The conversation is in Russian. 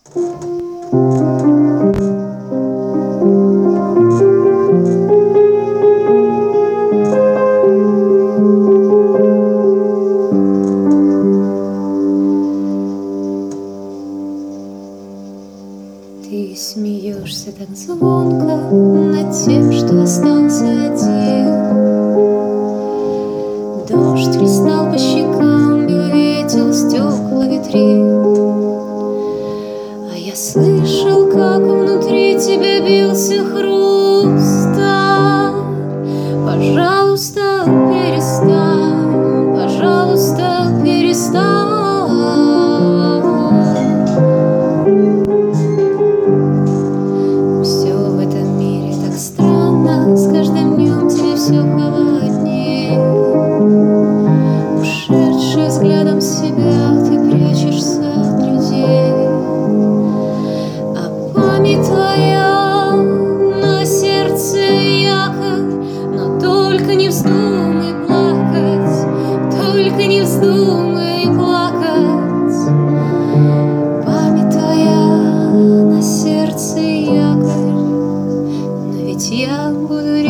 Ты смеешься так звонко над тем, что остался один. Дождь хлестал по щекам, бил ветер стекла витрин. А я слышал, как внутри тебя бился хруст. Пожалуйста, перестань, пожалуйста, перестань. Все в этом мире так странно, с каждым днем тебе все холоднее. Ушедший взглядом себя, ты прячешься от людей. А память твоя на сердце якорь, но только не вздумай плакать, только не вздумай плакать. Память твоя на сердце якорь, но ведь я буду